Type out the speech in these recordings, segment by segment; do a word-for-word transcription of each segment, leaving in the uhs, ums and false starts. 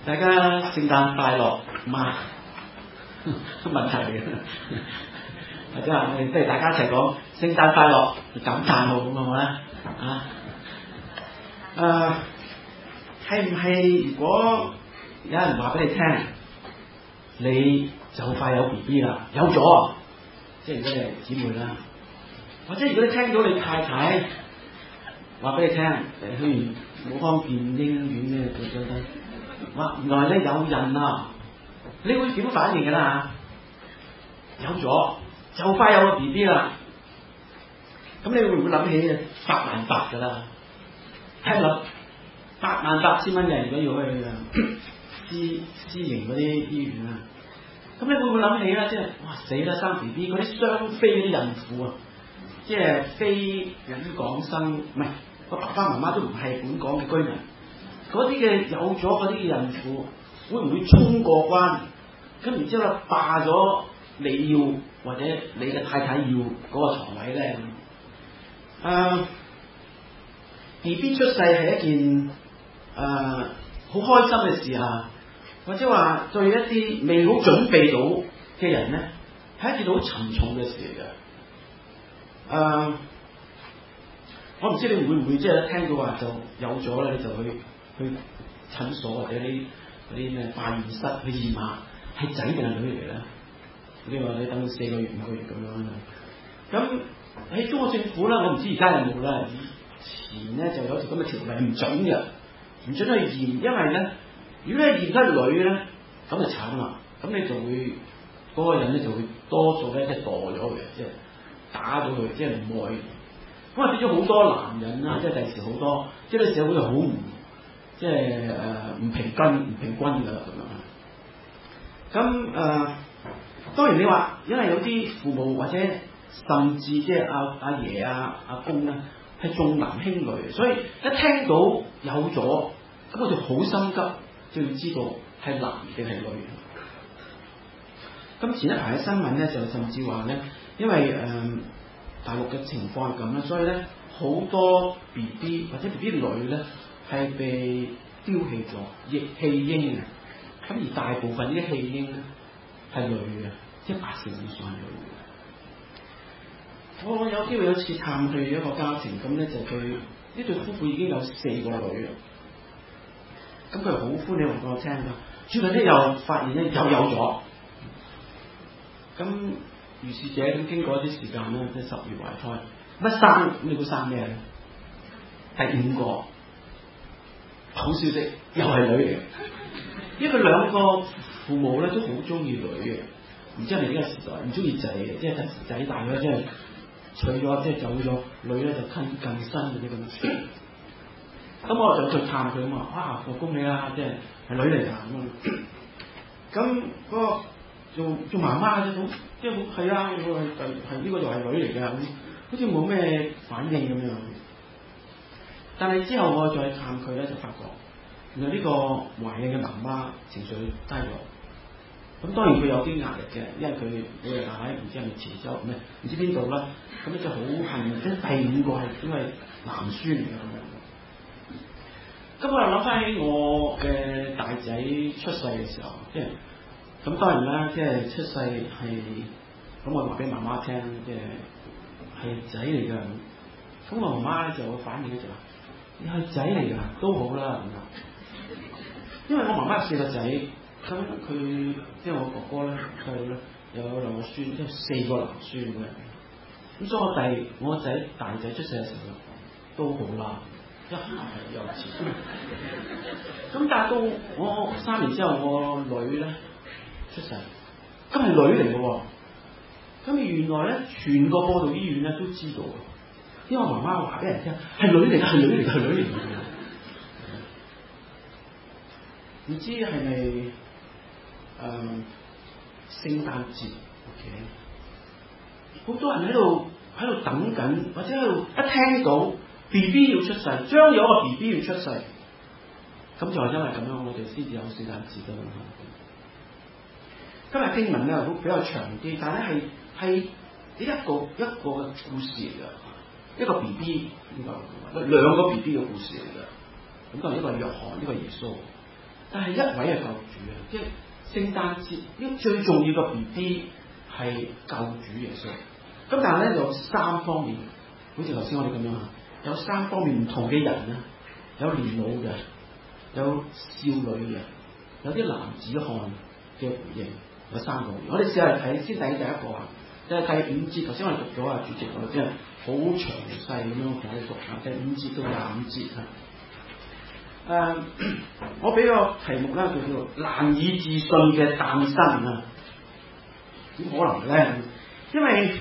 大家聖誕快樂嘛？問題嚟嘅，或者話我哋即係大家一齊講聖誕快樂，感嘆號咁好唔好咧？啊，誒係唔係？如果有人話俾你聽，你就快有 B B 啦，有咗，即係如果你係姊妹啦，或者如果你聽到你太太話俾你聽，誒去完武康健英院咧，佢覺得哇，原來咧有孕啊！你會點反應㗎啦嚇？有咗就快有個 B B 啦，咁你會唔會諗起八萬八㗎啦？聽諗八萬八千蚊嘅，如果要去私私營嗰啲醫院啊，咁你會唔會諗起咧？即係哇死啦生 B B 嗰啲雙非嗰啲孕婦啊，即係非本港生，唔係個爸爸媽媽都唔係本港嘅居民，嗰啲嘅有咗嗰啲嘅孕婦，會唔會衝過關？咁然之後霸咗你要或者你嘅太太要嗰個床位咧？誒、呃、B B 出世係一件誒好、呃、開心嘅事啊，或者話對一啲未好準備到嘅人咧，係一件好沉重嘅事嚟嘅。誒、呃，我唔知你會唔會即係聽到話就有咗咧，你就去去診所或者啲嗰啲咩化驗室去驗下係仔定係女嚟嘅咧？你話你等四個月五個月咁樣，咁喺中國政府咧，我唔知而家有冇啦。以前咧就有條咁嘅條例唔準嘅，唔準去驗，因為咧如果你驗得女咧，咁就慘啦，咁你就會嗰、那個人咧就會多數咧即係墮咗佢，即係打咗佢，即係唔愛。咁啊變咗好多男人啦，即係第時好多，即係啲社會就好唔即係誒唔平均唔平均㗎啦咁樣。咁誒、呃、當然你話，因為有啲父母或者甚至即係阿阿爺啊阿公咧係重男輕女，所以一聽到有咗，咁我就好心急，就要知道係男定係女。咁前一排嘅新聞咧就甚至話咧，因為誒、呃、大陸嘅情況係咁啦，所以咧好多 B B 或者 B B 女咧係被丟棄咗，亦棄嬰嘅。咁而大部分呢啲棄嬰咧係女嘅，即係八成以上係女嘅。我有機會有次探去一個家庭，咁咧就佢呢對夫婦已經有四個女啦。咁佢好歡喜話俾我聽啦，最近咧又發現咧又有咗。咁如是者咁經過一啲時間咧，即係十月懷胎，乜生？咁你估生咩咧？第五個好消息，又係女嚟嘅。因為兩個父母咧都好中意女嘅，唔知係咪呢個時代唔中意仔嘅，即係等仔大咗即係娶咗即係走咗，女咧就更更新嗰啲咁。咁我就去探佢啊嘛，哇！我恭喜啦，即係係女嚟㗎咁啊。咁嗰個做做媽媽嘅啫，即係好係啊，係係呢個就係女嚟㗎，咁好似冇咩反應咁樣。但係之後我再探佢咧，就發覺原來呢個懷孕嘅媽媽情緒低落。咁當然佢有啲壓力嘅，因為佢佢係喺唔知係咪潮州咩唔知邊度啦。咁咧就好幸，即係第五個係因為男孫嚟嘅咁樣。咁我又諗翻起我嘅大仔出世嘅時候，即係咁當然啦，即係出世係咁我話俾媽媽聽，即係係仔嚟㗎。咁我媽媽咧就反應咧就話：你係仔嚟㗎，都好啦咁樣。因為我媽媽有四個仔，咁佢即係我哥哥咧，佢咧有兩個孫，即係四個男孫嘅。咁所以我第我仔大仔出世嘅時候都好啦。一係幼稚，咁但係到我三年之後，我女咧出世，咁係女嚟嘅喎。咁原來咧，全個播道醫院咧都知道，因為我媽媽話俾人聽係女嚟嘅，係女嚟嘅，係女嚟嘅。唔知係咪誒聖誕節 ？OK， 好多人喺度喺度等緊，或者喺度一聽到。B B 要出世，將有個 B B 要出世，咁就係因為咁樣，我哋先至有聖誕節㗎嘛。今日經文咧會比較長啲，但係咧係係一個一個嘅故事嚟㗎，一個 B B 呢個兩個 B B 嘅故事嚟㗎。咁當然一個係約翰，一個係耶穌。 但係一位係救主啊！即係聖誕節呢最重要嘅 B B 係救主耶穌。咁但係咧有三方面，好似頭先我哋咁樣啊，有三方面唔同嘅人啊，有年老嘅，有少女嘅，有啲男子漢嘅回應，有三個。我哋試下睇先睇第一個啊，即係第五節。頭先我哋讀咗啊，主席我哋即係好詳細咁樣同我哋讀啊，第五節到廿五節啊。誒、uh, 我俾個題目咧，叫做難以置信嘅誕生啊！點可能咧？因為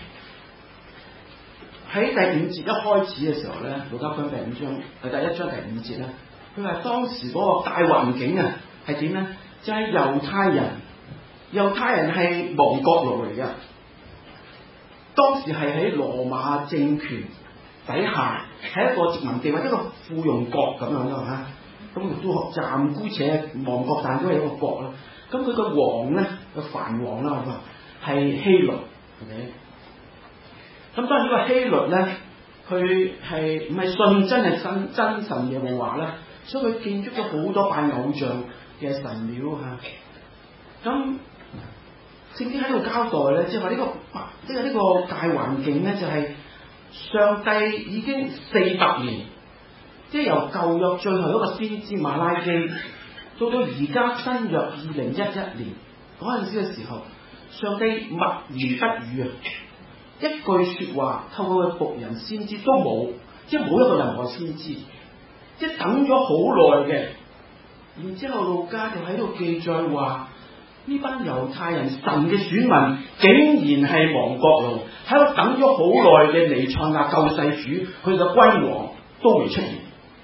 喺第五節一開始嘅時候咧，路加福音第五章係第一章第五節咧，佢話當時嗰個大環境啊係點咧？就係、是、猶太人，猶太人係亡國奴嚟嘅，當時係喺羅馬政權底下，係一個殖民地或者一個附庸國咁樣咯嚇。咁都暫姑且亡國，但都係一個國啦。咁佢個王咧，個藩王啦，係希律，OK。咁當然呢個希律咧，佢係唔係信真係真真神耶和華咧，所以佢建築咗好多拜偶像嘅神廟嚇。咁聖經喺度交代咧，即係話呢個即係呢個大環境咧，就係、是、上帝已經四百年。即係由舊約最後一個先知馬拉基，到到而家新約二零一一年嗰陣時嘅時候，上帝默言不語啊，一句説話透過佢僕人先知都冇，即係冇一個任何先知，即係等咗好耐嘅。然之後路加就喺度記載話，呢班猶太人神嘅選民竟然係亡國奴，喺度等咗好耐嘅彌賽亞救世主，佢嘅君王都未出現。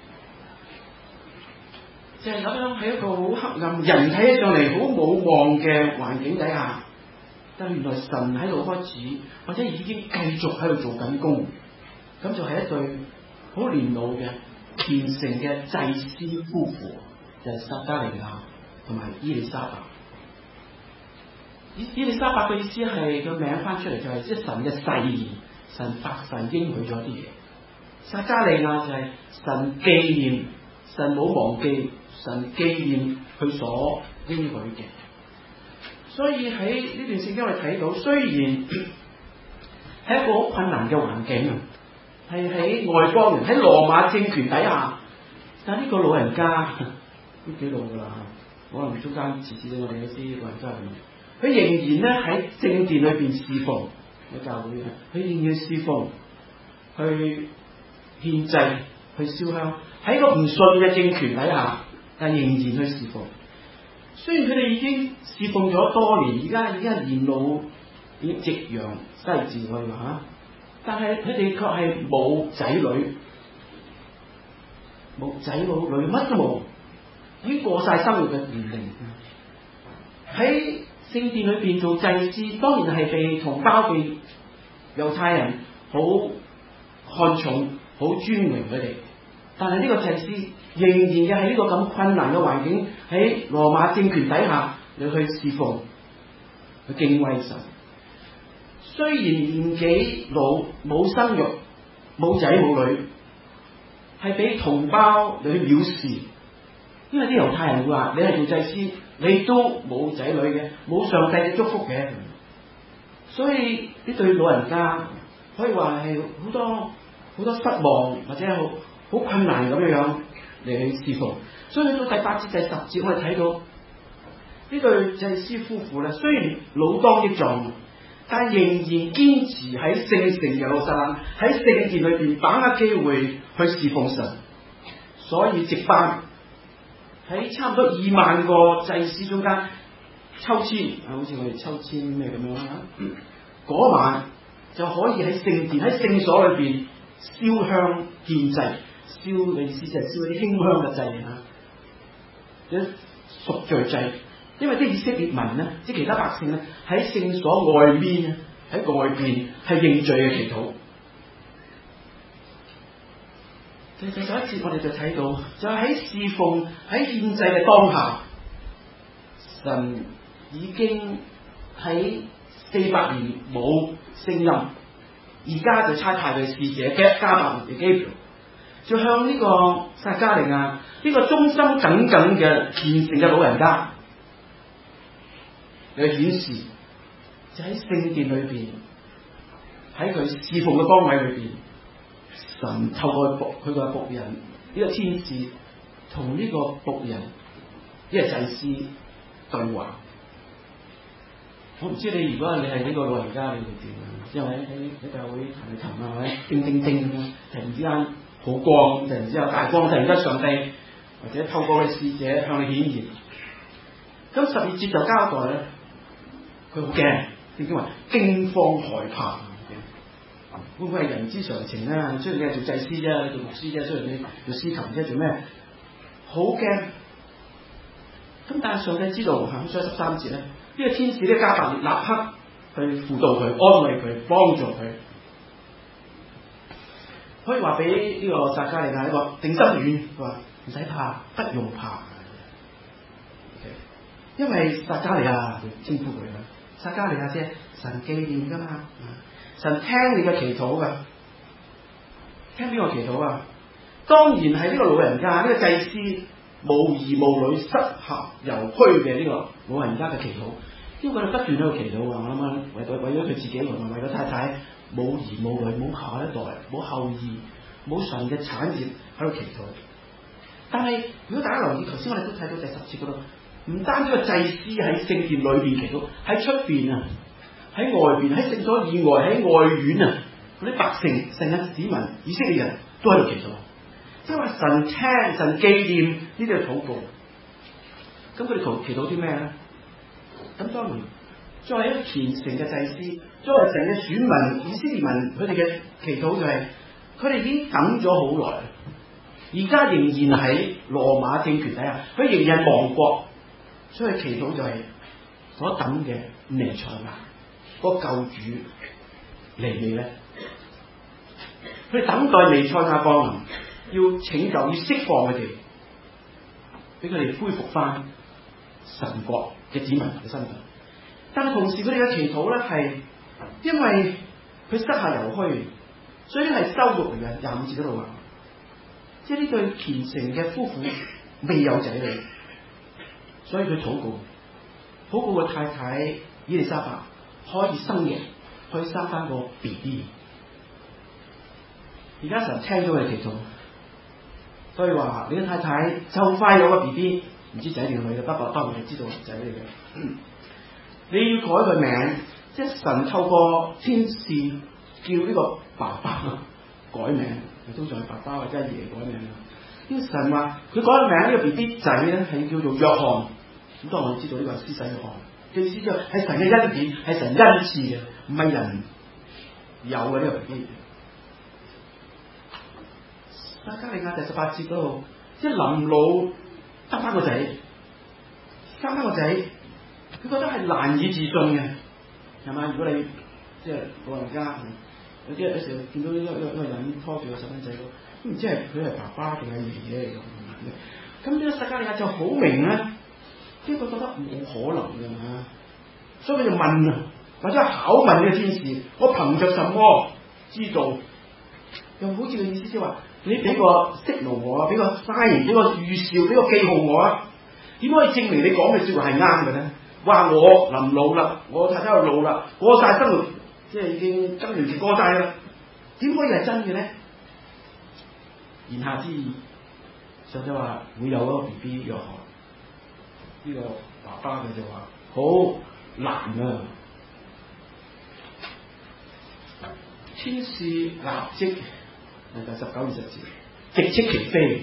就係咁樣喺一個好黑暗、人睇起上嚟好冇望嘅環境底下，但原來神喺度開始，或者已經繼續喺度做緊工。咁就係一對好年老嘅虔誠嘅祭司夫婦，就係、是、撒加利亞同埋伊利沙伯。伊伊利沙伯嘅意思係個名翻出嚟就係即係神嘅誓言，神發誓應許咗啲嘢。撒加利亞就係神紀念，神冇忘記。神紀念佢所應許嘅，所以喺呢段聖經我哋睇到，雖然係一個好困難嘅環境啊，係喺外邦人喺羅馬政權底下，但係呢個老人家都幾老噶啦，可能中間遲遲啲我哋嗰啲老人家咁，佢仍然咧喺聖殿裏邊侍奉喺教會，佢仍然侍奉，去獻祭，去燒香，喺個唔信嘅政權底下。但仍然去侍奉，雖然佢哋已經侍奉咗多年，而家已經係年老，已經夕陽西漸去啦，但係佢哋卻係冇仔女，冇仔冇女，乜都冇，已經過晒生活嘅年齡。喺聖殿裏邊做祭司，當然係被同胞嘅猶太人好看重、好尊榮佢哋。但係呢個祭司仍然嘅喺呢個咁困難嘅環境，喺羅馬政權底下，你去侍奉，去敬畏神。雖然年紀老，冇生育，冇仔冇女，係俾同胞你去藐視。因為啲猶太人會話：你係做祭司，你都冇仔女嘅，冇上帝嘅祝福嘅。所以呢對老人家可以話係好多好多失望，或者好。好困難咁樣樣嚟去侍奉，所以去到第八節、第十節，我哋睇到呢對祭司夫婦咧，雖然老當益壯，但仍然堅持喺聖城耶路撒冷喺聖殿裏邊把握機會去侍奉神，所以值班喺差唔多二萬個祭司中間抽籤，啊，好似我哋抽籤咩咁樣啦，嗰晚就可以喺聖殿喺聖所裏邊燒香獻祭。燒嘅意思就係燒啲馨香嘅祭啊，啲贖罪祭。因為啲以色列民咧，即係其他百姓咧，喺聖所外面啊，喺外邊係認罪嘅祈禱。第第十一節我哋就睇到，就係喺侍奉喺獻祭嘅當下，神已經喺四百年冇聲音，而家就差派佢使者加百列嘅基表。 就向呢個撒迦利亞呢、這個忠心耿耿嘅虔誠嘅老人家嚟顯示，就喺聖殿裏邊，喺佢侍奉嘅崗位裏邊，神透過僕佢個僕人呢、這個天使同呢個僕人呢、這個祭司對話。我唔知你如果你係呢個老人家，你會點啊？因為喺喺教會彈琴啊，或者叮叮叮咁樣，突然之間好光，突然之間有大光，突然間上帝或者透過佢使者向你顯現。咁十二節就交代咧，佢好驚，點解話驚慌害怕？會唔會係人之常情啊？雖然你係做祭司啫，你做牧師啫，雖然你做司琴啫，做咩？好驚。咁但係上帝知道，喺所以十三節咧。呢個天使咧加百列立刻去輔導佢、安慰佢、幫助佢，可以話俾呢個撒迦利亞一個定心丸，佢話唔使怕，不用怕。Okay. 因為撒迦利亞稱呼佢啦，撒迦利亞啫，神紀念噶嘛，神聽你嘅祈禱噶，聽邊個祈禱啊？當然係呢個老人家，呢、這個祭司。無兒無女、失合猶虛嘅呢個老人家嘅祈禱，因為佢不斷喺度祈禱啊！我諗啊，為咗為咗佢自己，同埋為咗太太，冇兒冇女、冇下一代、冇後裔、冇神嘅產業喺度祈禱。但係如果大家留意，頭先我哋都睇到第十節嗰度，唔單止個祭司喺聖殿裏邊祈禱，喺出邊啊，喺外邊，喺聖所以外，喺外院啊，嗰啲百姓、神嘅子民、以色列人都喺度祈禱。即係話神聽、神紀念呢啲嘅禱告，咁佢哋祈祈禱啲咩咧？咁當然作為一個虔誠嘅祭司，作為神嘅選民、以色列民，佢哋嘅祈禱就係佢哋已經等咗好耐，而家仍然喺羅馬政權底下，佢仍然係亡國，所以祈禱就係所等嘅彌賽亞嗰個救主嚟未咧？佢哋等待彌賽亞降臨。要拯救，要釋放佢哋，俾佢哋恢復翻神國嘅子民嘅身份。但係同時佢哋嘅祈禱咧，係因為佢膝下猶虛，所以係羞辱嚟嘅。廿五節嗰度話，即係呢對虔誠嘅夫婦未有仔女，所以佢禱告，禱告個太太以利沙伯可以生嘅，可以生翻個 B B。而家神聽咗佢祈禱。所以話你嘅太太就快有個 B B， 唔知仔定女嘅，不過當然係知道仔嚟嘅。嗯，你要改個名，即係神透過天使叫呢個爸爸改名，通常係爸爸或者係爺改名。呢個神話佢改個名，呢個 B B 仔咧係叫做約翰。咁當然我哋知道呢個係施洗約翰，意思就係神嘅恩典，係神恩賜嘅，唔係人有嘅呢個 B B。撒迦利亞第十八節嗰度，即係臨老得翻個仔，生翻個仔，佢覺得係難以置信嘅，係嘛？如果你即係老人家，有啲有時候見到一個一個人拖住個細蚊仔，都唔知係佢係爸爸定係爺爺嚟嘅。咁呢個撒迦利亞就好明咧，即係佢覺得冇可能嘅嘛，所以佢就問啊，或者考問呢個天使：我憑着什麼知道？又好似個意思即係話。你俾個 signal 我啊，俾個 sign，俾個預兆，俾個記號我啊，點可以證明你講嘅說話係啱嘅咧？話我臨老啦，我太太又老啦，過晒生活，即係已經更年期過晒啦，點可以係真嘅咧？言下之意，上帝話會有一個 B B 約翰，呢個爸爸佢就話好難啊！天使立即。第十九二十節，直斥其非。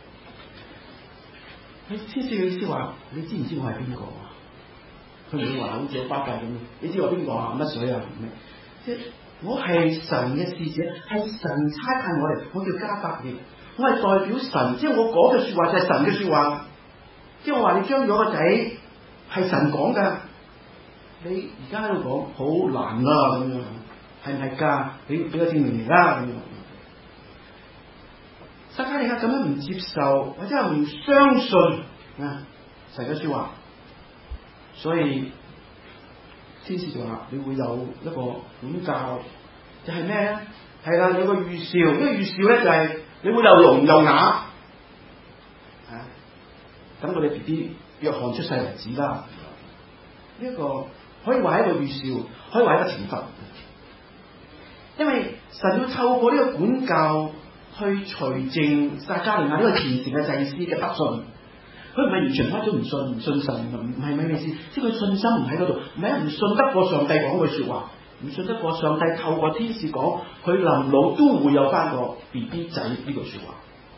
佢天使嘅意思話：你知唔知我係邊個啊？佢唔會話好似有巴閉咁。你知我邊個啊？乜水啊？即係我係神嘅使者，係神差派我嚟。我叫加百列，我係代表神。即係我講嘅說話就係神嘅說話。即係我話你將咗個仔係神講噶，你而家喺度講好難啊咁樣，係唔係㗎？俾俾個證明嚟啦咁樣。撒迦利亞咁樣唔接受，或者係唔相信啊神嘅說話，所以天使就話你會有一個管教，就係咩咧？係啦，有個預兆，呢個預兆咧就係你會又聾又啞啊！等我哋 B B 約翰出世為止啦。呢、這、一個可以話係一個預兆，可以話係一個懲罰。因為神要透過呢個管教去除淨撒迦利亞呢個虔誠嘅祭司嘅不信。佢唔係完全開咗唔信唔信神，唔係咩意思？即係佢信心唔喺嗰度，唔係唔信得過上帝講句説話，唔信得過上帝透過天使講佢臨老都會有翻個 B B 仔呢句説話。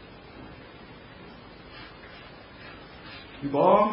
如果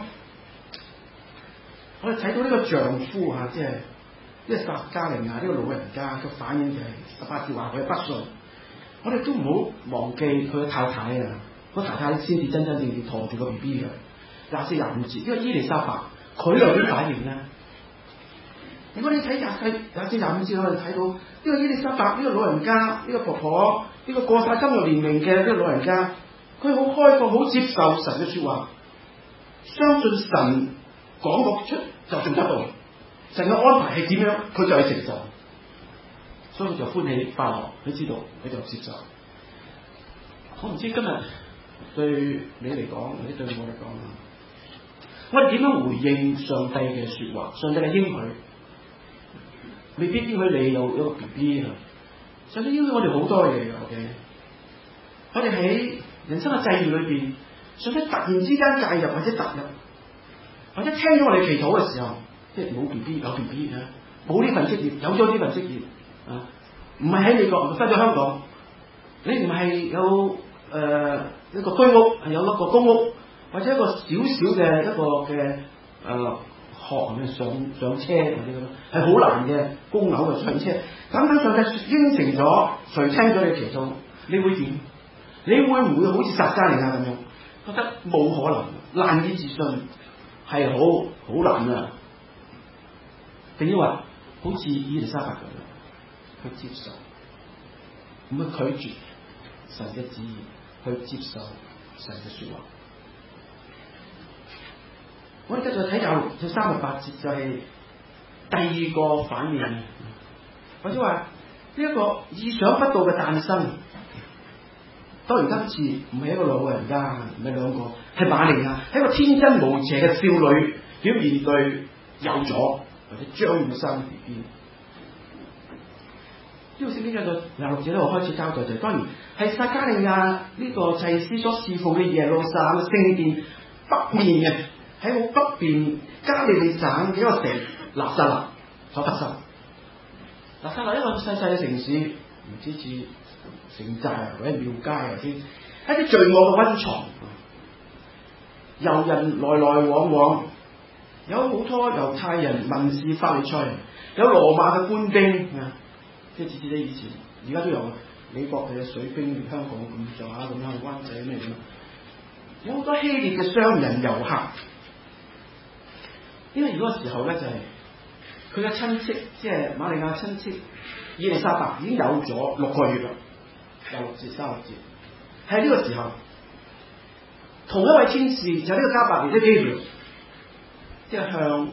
我哋睇到呢個丈夫啊，即係呢個撒迦利亞呢個老人家嘅反應就係十八節話佢不信，我哋都唔好忘記佢嘅太太啊。個太太先至真真正正馱住個 B B 嘅，廿四廿五節，因為伊麗莎白佢有啲反應咧。如果你睇廿四廿四廿五節，我哋睇到呢個伊麗莎白呢個老人家，呢個婆婆，呢個過晒生育年齡嘅呢個老人家，佢好開放，好接受神嘅説話，相信神講個出就做得到，神嘅安排係點樣，佢就去承受，所以佢就歡喜快樂，佢知道佢就接受。我唔知今日對你嚟講，或者對我嚟講，我哋點樣回應上帝嘅説話？上帝嘅應許未必應許你有一個 B B 啊！上帝應許我哋好多嘢嘅，OK？我哋喺人生嘅際遇裏邊，上帝突然之間介入或者突入，或者聽咗我哋祈禱嘅時候，即係冇 B B 有 B B 啊，冇呢份職業有咗呢份職業啊，唔係喺美國，唔係返咗香港，你唔係有。誒、呃、一個居屋係有一個公屋，或者一個小小嘅一個嘅誒、呃、學係咪上上車或者咁，係好難嘅供樓嘅上車。咁等上帝應承咗，誰聽咗你祈禱，你會點？你會唔會好似撒迦利亞咁樣覺得冇可能，難以置信，係好好難啊？定抑或好似伊麗莎白咁樣去接受，唔去拒絕神嘅旨意？去接受神嘅説話。我哋繼續睇廿六至三十八節，就係第二個反應，或者話呢一個意想不到嘅誕生。當然今次唔係一個老人家，唔係兩個，係瑪利亞，係一個天真無邪嘅少女，要面對有咗或者將要生 B B。呢個聖經嘅廿六節咧，我開始交代就係，當然係撒迦利亞呢個祭司所侍奉嘅耶路撒冷嘅聖殿北面嘅，喺好北邊加利利省嘅一個城拿撒勒所發生。拿撒勒一個細細嘅城市，唔知似城寨啊，或者廟街啊，啲一啲罪惡嘅溫床，遊人來來往往，有好多猶太人、文士、法利賽人，有羅馬嘅官兵啊。即係似似啲以前，而家都有美國嘅水兵嚟香港咁上下咁樣，灣仔咩咁，有好多希臘嘅商人遊客。因為嗰個時候咧，就係佢嘅親戚，即係瑪利亞親戚伊麗莎白已經有咗六個月啦，有六至三六節。喺呢個時候，同一位天使就係呢個加百列的基條，即係向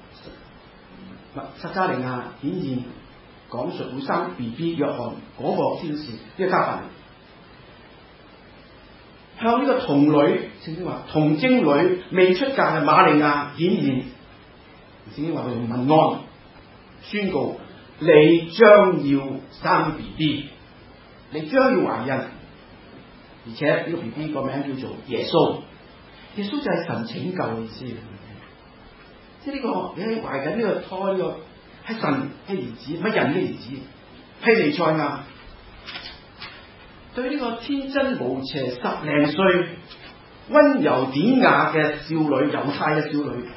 撒迦利亞顯現。講述會生 B B 約翰嗰個天使，呢、這個加百列向呢個童女，聖經話童貞女未出嫁嘅瑪利亞顯現，聖經話佢用問安宣告你將要生 B B， 你將要懷孕，而且呢個 B B 個名叫做耶穌，耶穌就係神拯救嘅意思，即係呢、這個你喺懷緊呢個胎呢個。係神嘅兒子，唔係人嘅兒子，係彌賽亞。對呢個天真無邪、十零歲、溫柔典雅嘅少女，猶太嘅少女，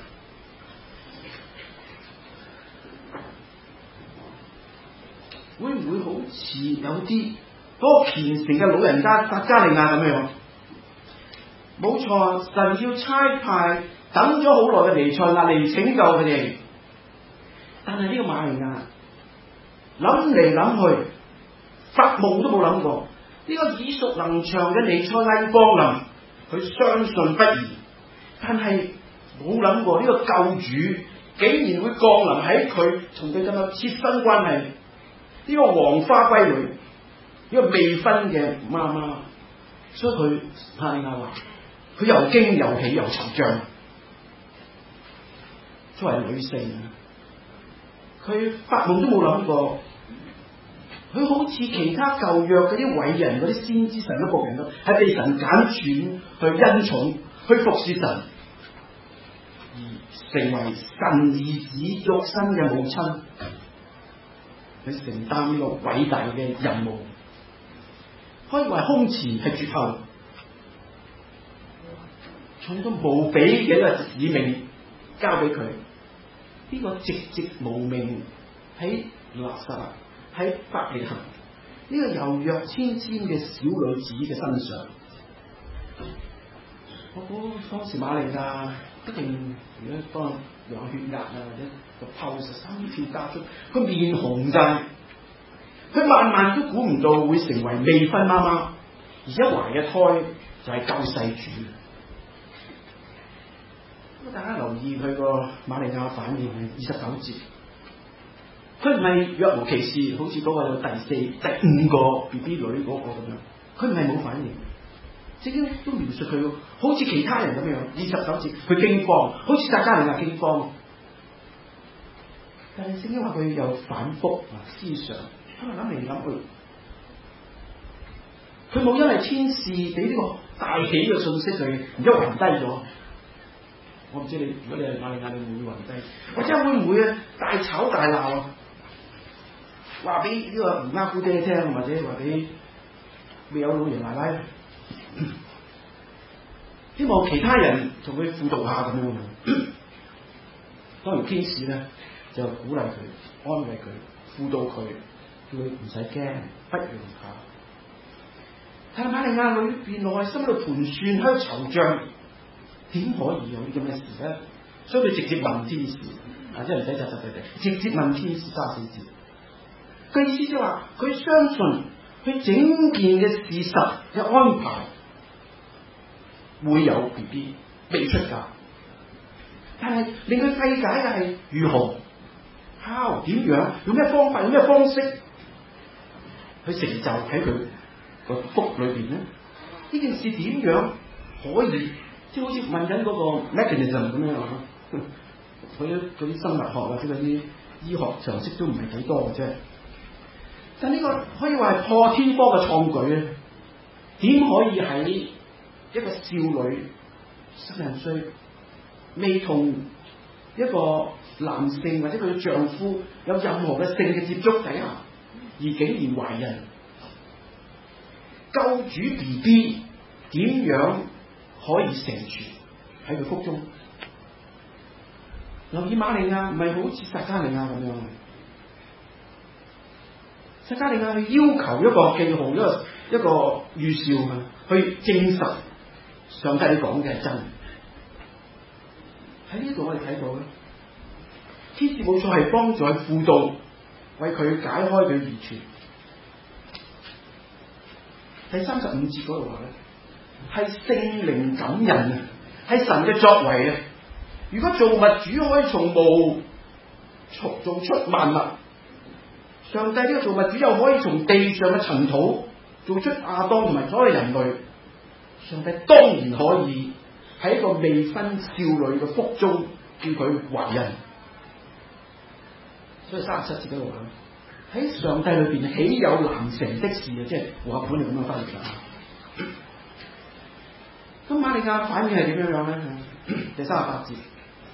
會唔會好似有啲嗰個虔誠嘅老人家撒迦利亞咁樣？冇錯，神要差派等咗好耐嘅彌賽亞嚟拯救佢哋。但係呢個瑪利亞諗嚟諗去，發夢都冇諗過呢、這個耳熟能詳嘅彌賽亞降臨，佢相信不疑。但係冇諗過呢個救主竟然會降臨喺佢同佢咁有切身關係呢、這個黃花閨女，呢、這個未婚嘅媽媽所以佢瑪利亞話：佢又驚又喜又惆悵。作為女性，佢發夢都冇諗過，佢好似其他舊約嗰啲偉人、嗰啲先知神嘅僕人咁，係被神揀選去恩寵、去服侍神，而成為神兒子肉身嘅母親，去承擔呢個偉大嘅任務。可以話空前係絕後，重到無比嘅一個使命交俾佢。呢、這個寂寂無名喺拿撒勒喺伯利恆呢、這個柔弱纖纖嘅小女子嘅身上，我估當時瑪利亞一定如果幫量血壓啊，或者個 pulse 心跳加速，佢面紅晒。佢萬萬都估唔到會成為未婚媽媽，而且懷嘅胎就係救世主。咁大家留意佢個瑪利亞反應係二十九節，佢唔係若無其事，好似嗰個有第四、第五個 B B 女嗰個咁樣，佢唔係冇反應。聖經都描述佢好似其他人咁樣，二十九節佢驚慌，好似撒迦利亞驚慌。但係聖經話佢又反覆啊思想。諗嚟諗去，佢冇因為天使俾呢個大喜嘅信息佢，然之後暈低咗。我唔知你，如果你係瑪利亞，你會唔會暈低？或者會唔會啊大吵大鬧啊？話俾呢個姨媽姑爹聽，或者話俾未有老爺奶奶，希望其他人同佢輔導下咁樣。當然天使咧就鼓勵佢、安慰佢、輔導佢。佢唔使驚，不用怕。但係瑪利亞裏邊內心喺度盤算，喺度惆悵，點可以有啲咁嘅事咧？所以佢直接問天使，啊，即係唔使窒窒地地，直接問天使三四字。佢意思即係話，佢相信佢整件嘅事實嘅安排會有 B B 未出嫁，但係令佢費解嘅係如何、how 點樣、用咩方法、用咩方式。佢成就喺佢個腹裏邊咧，呢件事點樣可以即係好似問緊嗰個 mechanism 咁樣啊？佢啲嗰啲生物學或者嗰啲醫學常識都唔係幾多嘅啫。但呢個可以話係破天荒嘅創舉咧，點可以喺一個少女十零歲未同一個男性或者佢嘅丈夫有任何嘅性嘅接觸底下，而竟然懷孕，救主 B B 點樣可以成全喺佢腹中？留意瑪利亞唔係好似撒迦利亞咁樣，撒迦利亞去要求一個記號，一個一個預兆啊，去證實上帝講嘅係真。喺呢度我哋睇到咧，天使冇錯係幫助佢輔導。為佢解開佢疑團。第三十五節嗰度話咧，係聖靈感人啊，係神嘅作為啊。如果造物主可以從無從做出萬物，上帝呢個造物主又可以從地上嘅塵土做出亞當同埋所有人類，上帝當然可以喺一個未婚少女嘅腹中叫佢懷孕。所以三十七節嗰度話，喺上帝裏邊豈有難成的事啊！即係和合本嚟咁樣翻譯㗎。咁瑪利亞反應係點樣樣咧？第三十八節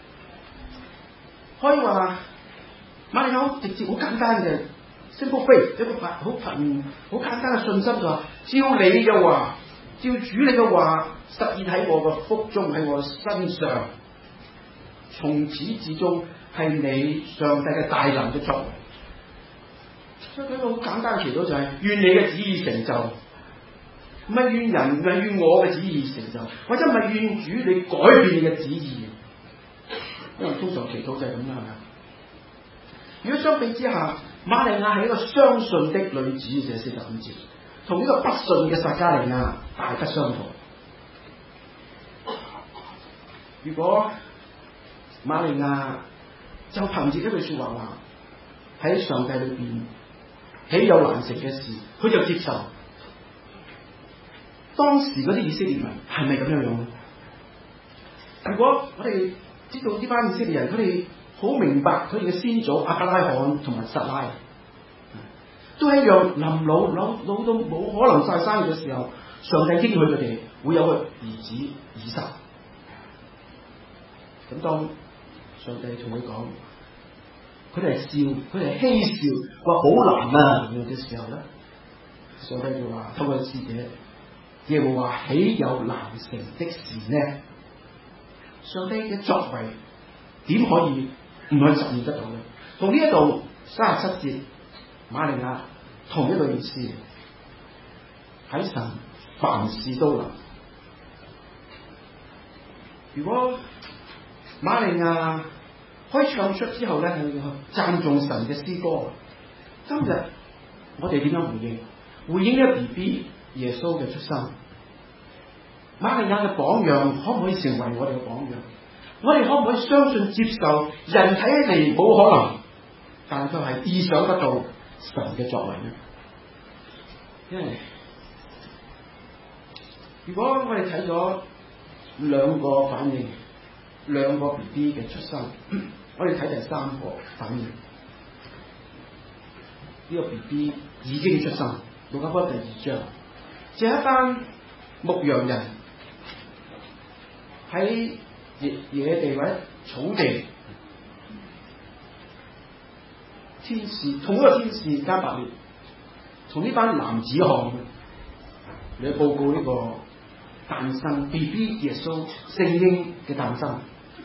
可以話瑪利亞好直接、好簡單嘅 simple faith，一個好憑好簡單嘅信心就話：照你嘅話，照主你嘅話實現喺我嘅腹中，喺我身上，從始至終。係你上帝嘅大能嘅作為，所以佢一個好簡單嘅祈禱就係、是、願你嘅旨意成就，唔係願人，唔係願我嘅旨意成就，或者唔係願主你改變你嘅旨意，因為通常祈禱就係咁啦，係咪？如果相比之下，瑪利亞係一個相信的女子，就係四十五節，同呢個不信嘅撒迦利亞大不相同。如果瑪利亞就憑住一句說話話喺上帝裏邊豈有難成嘅事，佢就接受。 當時嗰啲以色列民係咪咁樣樣咧？如果我哋知道呢班以色列人，佢哋好明白佢哋嘅先祖亞伯拉罕同埋撒拉都係一樣，臨老老老到冇可能再生嘅時候，上帝應許佢哋會有個兒子以撒。咁當上帝同佢講，佢哋係笑，佢哋係嬉笑，話好難啊嘅時候咧，上帝就話透過使者，耶和華豈有難成的事呢？上帝嘅作為點可以唔去實現得到咧？同呢一度三十七節瑪利亞同一個意思，喺神凡事都能。如果瑪利亞可以唱出之後咧，係讚頌神嘅詩歌，今日我哋點樣回應？回應呢個 B B 耶穌嘅出生，瑪利亞嘅榜樣可唔可以成為我哋嘅榜樣？我哋可唔可以相信接受人睇起嚟冇可能，但係佢係意想得到神嘅作為呢？因為如果我哋睇咗兩個反應，兩個 B B 嘅出生，我哋睇第三個反應，呢、這個 B B 已經出生。路加福音第二章，就係一班牧羊人喺野野地或者草地，天使同一個天使加百列，同呢班男子漢嚟報告呢個誕生 B B 耶穌聖嬰嘅誕生。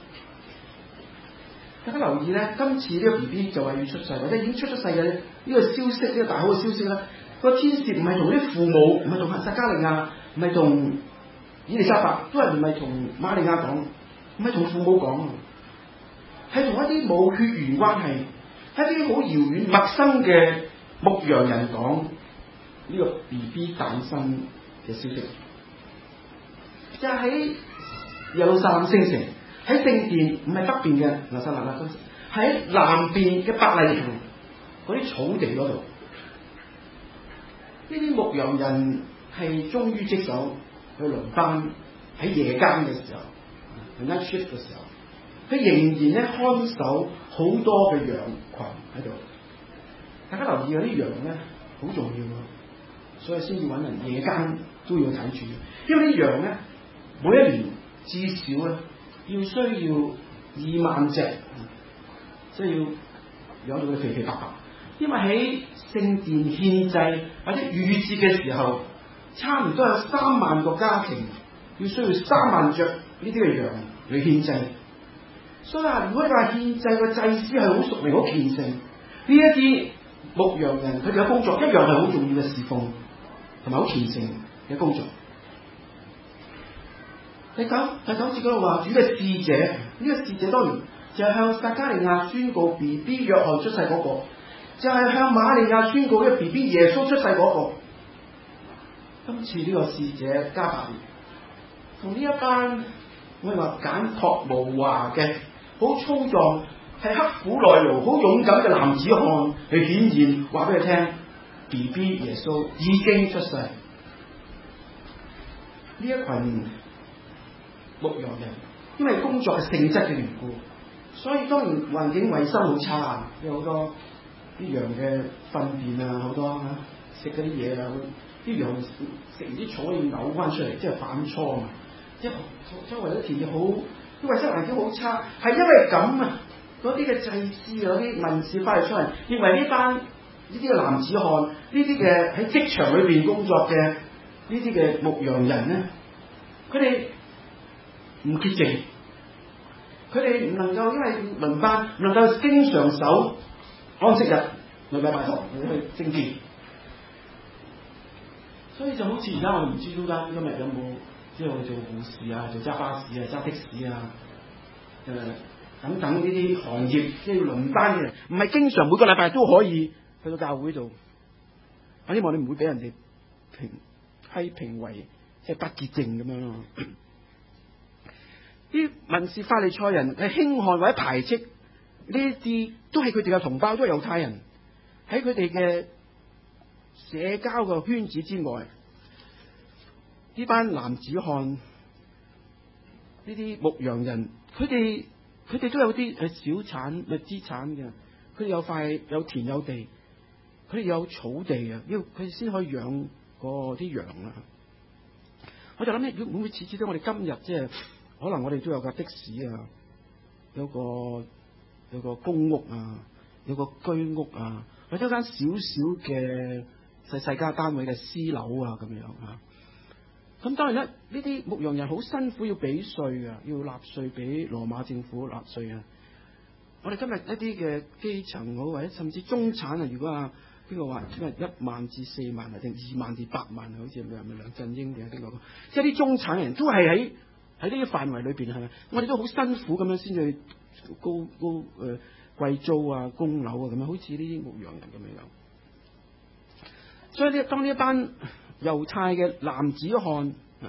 大家留意咧，今次呢個 B B 就係要出世，或者已經出咗世嘅呢個消息，呢、這個大好嘅消息咧。個天使唔係同啲父母，唔係同撒迦利亞，唔係同以利沙伯，都係唔係同瑪利亞講，唔係同父母講，係同一啲冇血緣關係，係一啲好遙遠陌生嘅牧羊人講呢個 B B 誕生嘅消息。就喺耶路撒冷聖城，喺聖殿，唔係北邊嘅拿撒勒啦，喺南邊嘅伯利恆嗰啲草地嗰度。呢啲牧羊人係忠於職守，去輪班喺夜間嘅時候，輪間 shift 嘅時候，佢仍然咧看守好多嘅羊群喺度。大家留意嗰啲羊咧好重要啊，所以先至揾人夜間都要睇住，因為啲羊咧每一年至少咧要需要二萬隻，即係要養到佢肥肥白白。因為喺聖殿獻祭或者逾節嘅時候，差唔多有三萬個家庭要需要三萬隻呢啲嘅羊嚟獻祭。所以啊，如果你話獻祭個祭司係好熟練、好虔誠，呢一啲牧羊人佢哋嘅工作一樣係好重要嘅侍奉，同埋好虔誠嘅工作。第九第九節嗰度話，主嘅使者，呢、這個使者當然就係向撒迦利亞宣告 B B 約翰出世嗰、那個。就係向瑪利亞宣告嘅 B B 耶穌出世嗰個。今次呢個使者加百列，同呢一班我哋話簡樸無華嘅、好粗壯、係刻苦耐勞、好勇敢嘅男子漢去顯現，話俾佢聽 B B 耶穌已經出世。呢一群牧羊人，因為工作嘅性質嘅緣故，所以當然環境衞生好差，有好多啲羊嘅糞便啊，好多嚇食嗰啲嘢啊，啲羊食完啲草要嘔翻出嚟，即係反芻啊！即係周圍啲田野好，啲衞生環境好差，係因為咁啊！嗰啲嘅祭司啊，嗰啲文士法利賽人認為呢班呢啲嘅男子漢，呢啲嘅喺職場裏邊工作嘅呢啲嘅牧羊人咧，佢哋唔潔淨，佢哋唔能夠因為輪班，唔能夠經常守安息日，禮拜堂去聖殿，所以就好似而家我哋唔知中間今日有冇即係我哋做護士啊、做揸巴士啊、揸的士啊，誒、呃、等等呢啲行業即係輪班嘅人，唔係經常每個禮拜都可以去到教會度。我希望你唔會俾人哋評批評為即係不潔淨咁樣咯。啲文士法利賽人係輕看或者排斥呢啲，都係佢哋嘅同胞，都係猶太人，喺佢哋嘅社交嘅圈子之外， 呢班男子漢，呢啲牧羊人，佢哋佢哋都有啲係小產嘅資產嘅，佢哋有塊有田有地，佢哋有草地啊，要佢哋先可以養嗰啲羊啦。我就諗起，會唔會似似到我哋今日即係可能我哋都有架的士啊，有個有個公屋啊，有個居屋啊，或者間少少嘅細細家單位嘅私樓啊咁樣啊。咁當然啦，呢啲牧羊人好辛苦要俾稅啊，要納稅俾羅馬政府納稅啊。我哋今日一啲嘅基層好，或者甚至中產啊，如果啊邊個話今日一萬至四萬或者二萬至八萬，好似係咪梁振英定係邊個？即係啲中產人都係喺喺呢啲範圍裏邊，係咪？我哋都好辛苦咁樣先至高高誒、呃、貴租啊、供樓啊咁樣，好似呢啲牧羊人咁樣樣。所以呢，當呢一班猶太嘅男子漢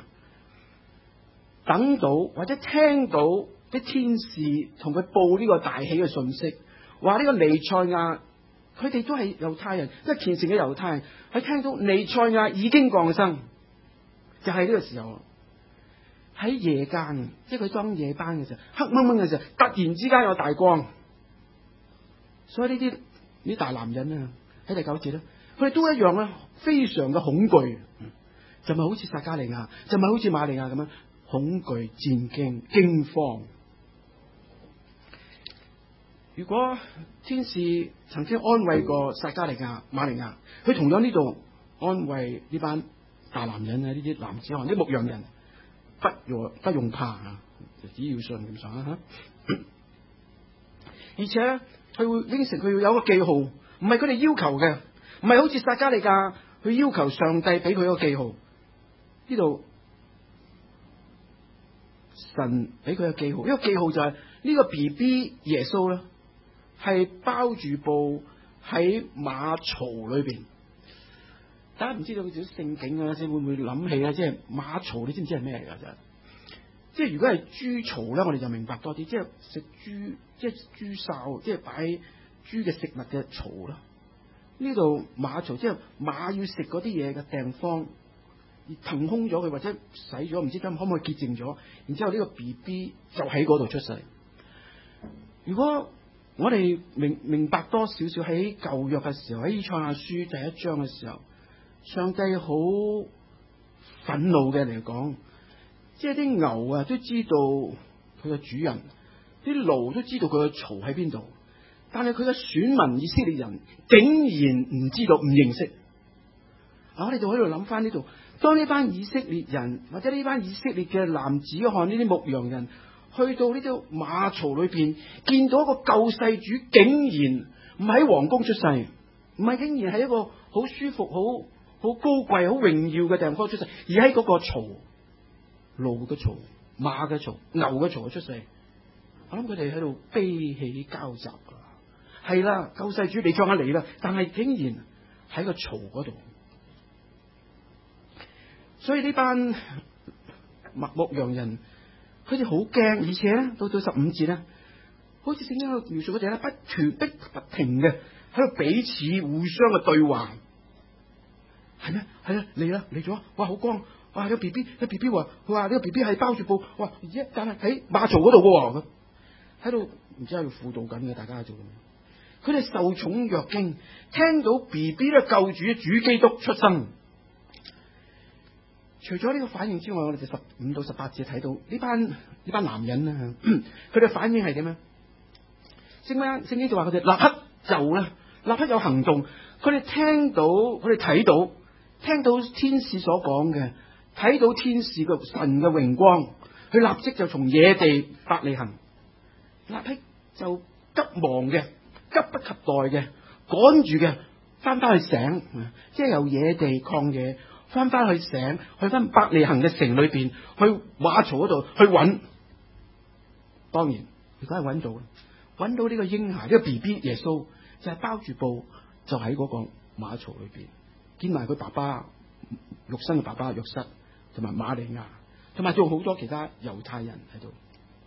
等到或者聽到啲天使同佢報呢個大喜嘅訊息，話呢個彌賽亞，佢哋都係猶太人，即係虔誠嘅猶太人，喺聽到彌賽亞已經降生，就係呢個時候喺夜間，即係佢當夜班嘅時候，黑掹掹嘅時候，突然之間有大光，所以呢啲呢啲大男人啊，喺第九節咧，佢哋都一樣咧，非常嘅恐懼，就咪好似撒迦利亞，就咪好似瑪利亞咁樣恐懼、戰驚、驚慌。如果天使曾經安慰過撒迦利亞、瑪利亞，佢同樣呢度安慰呢班大男人啊，呢啲男子漢、啲牧羊人，不用不用怕啊，只要信咁上啦吓。而且咧，佢會應承佢要有個記號，唔係佢哋要求嘅，唔係好似撒迦利亞佢要求上帝俾佢一個記號。呢度神俾佢嘅記號，呢個記號就係呢個 B B 耶穌咧，係包住布喺馬槽裏邊。大家唔知道佢啲聖經啊，先會唔會諗起啊？即係馬槽，你知唔知係咩嚟噶？就即係如果係豬槽咧，我哋就明白多啲，即係食豬，即係豬潲，即係擺豬嘅食物嘅槽啦。呢度馬槽即係馬要食嗰啲嘢嘅地方，而騰空咗佢或者洗咗，唔知今可唔可以潔淨咗？然之後呢個 B B 就喺嗰度出世。如果我哋明明白多少少喺舊約嘅時候，喺以賽亞書第一章嘅時候，上帝好憤怒嘅嚟講，即係啲牛啊都知道佢嘅主人，啲驢都知道佢嘅槽喺邊度，但係佢嘅選民以色列人竟然唔知道、唔認識。啊，我哋就喺度諗翻呢度，當呢班以色列人或者呢班以色列嘅男子漢、呢啲牧羊人去到呢啲馬槽裏邊，見到一個救世主，竟然唔喺皇宮出世，唔係竟然係一個好舒服、好好高貴、好榮耀嘅地方出世，而喺嗰個槽、驢嘅槽、馬嘅槽、牛嘅槽出世。我諗佢哋喺度悲喜交集啊！係啦，救世主你將下嚟啦，但係竟然喺個槽嗰度。所以呢班牧牧羊人，佢哋好驚，而且咧到到十五節咧，好似聖經喺度描述嗰隻咧，不斷逼不停嘅喺度彼此互相嘅對話，係咩？係啊，嚟啦嚟咗，哇好光，哇個 B B 個 B B 話，佢話呢個 B B 係包住布，哇一但係喺馬槽嗰度嘅，喺度唔知喺度輔導緊嘅，大家做緊，佢哋受寵若驚，聽到 B B 咧救主主基督出生。除咗呢個反應之外，我哋就十五到十八節睇到呢班呢班男人啊，佢哋反應係點樣？聖經聖經就話佢哋立刻就咧，立刻有行動。佢哋聽到，佢哋睇到，聽到天使所講嘅，睇到天使嘅神嘅榮光，佢立即就從野地伯利恆，立即就急忙嘅、急不及待嘅、趕住嘅翻返去城，即係由野地曠野。翻翻去城，去翻伯利恆嘅城裏邊，去馬槽嗰度去揾。當然，如果係揾到，揾到呢個嬰孩，呢、這個 B B 耶穌就係包住布，就喺嗰個馬槽裏邊，見埋佢爸爸肉身嘅爸爸約瑟，同埋瑪利亞，同埋仲好多其他猶太人喺度。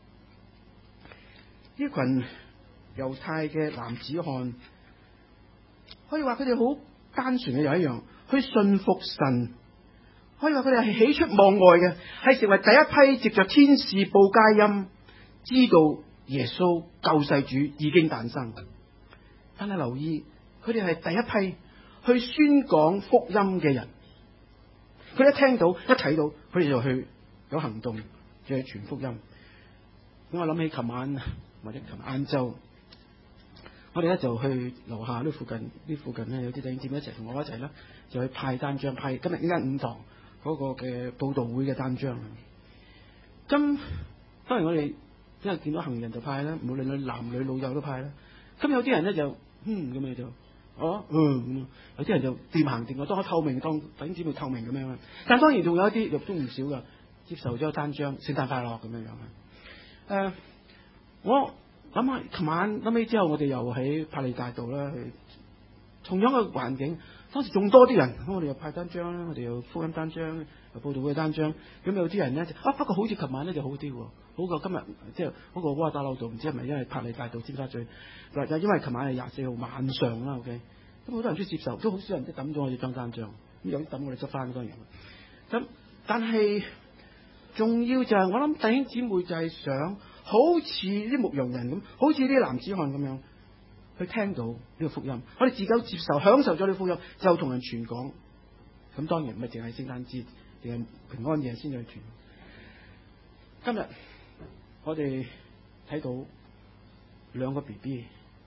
呢群猶太嘅男子漢，可以話佢哋好單純嘅，又一樣去信服神， 可以話佢哋係喜出望外嘅，係成為第一批藉着天使報佳音，知道耶穌救世主已經誕生。但係留意，佢哋係第一批去宣講福音嘅人。佢一聽到一睇到，佢哋就去有行動，就去傳福音。咁我諗起琴晚或者琴日晏晝，我哋咧就去樓下呢附近呢附近咧有啲弟兄姊妹一齊同我一齊啦，就去派單張，派今日呢間五堂嗰個嘅佈道會嘅單張。咁當然我哋因為見到行人就派啦，無論係男女老幼都派啦。咁有啲人咧就嗯咁樣就哦嗯，有啲人就掂行掂過，當透明當弟兄姊妹透明咁樣。但係當然仲有一啲亦都唔少噶，接受咗單張，聖誕快樂咁樣樣。誒、呃，我諗下，琴晚諗起之後，我哋又喺柏利大道啦，去同樣嘅環境，當時仲多啲人，咁我哋又派單張啦，我哋又福音單張，又報道會單張，咁有啲人咧啊，不過好似琴晚咧就好啲，好過今日即係嗰個窩打老道，唔知係咪因為柏利大道尖沙咀，嗱，因為琴晚係廿四號晚上啦 ，OK，咁好多人都接受，都好少人都抌咗我哋張單張，咁有啲抌我哋執翻當然，咁但係重要就係我諗弟兄姊妹就係想。好似啲牧羊人咁，好似啲男子漢咁樣去聽到呢個福音，我哋自己接受、享受咗呢個福音，就同人傳講。咁當然唔係淨係聖誕節定係平安夜先去傳。今日我哋睇到兩個 B B，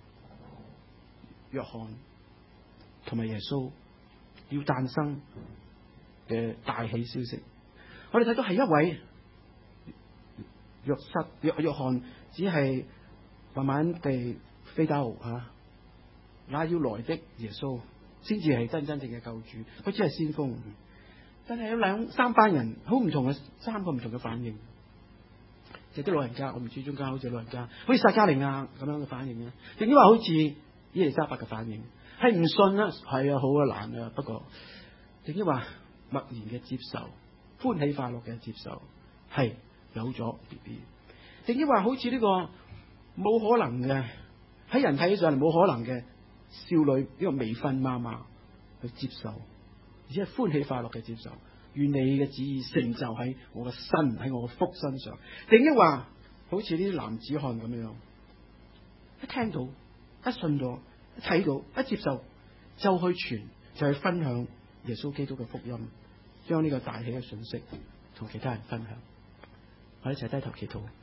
約翰同埋耶穌要誕生嘅大喜消息。我哋睇到係一位。約瑟約約翰只係慢慢地飛兜吓，那要來的耶穌先至係真真正嘅救主，佢只係先鋒。但係有兩三班人好唔同嘅，三個唔同嘅反應。就啲老人家，我唔知中間好似老人家，好似撒迦利亞咁樣嘅反應咧，定抑或好似伊麗莎白嘅反應，係唔信啦，係啊，好啊，難啊，不過定抑或默然嘅接受，歡喜快樂嘅接受，係。有咗 B B， 定抑話好似呢個冇可能嘅，喺人睇起上嚟冇可能嘅少女呢、這個未婚媽媽去接受，而且係歡喜快樂嘅接受，願你嘅旨意成就喺我嘅身喺我嘅福身上。定抑話好似呢啲男子漢咁樣，一聽到一信咗一睇到一接受就去傳就去分享耶穌基督嘅福音，將呢個大喜嘅信息同其他人分享。我哋一齊低頭祈禱。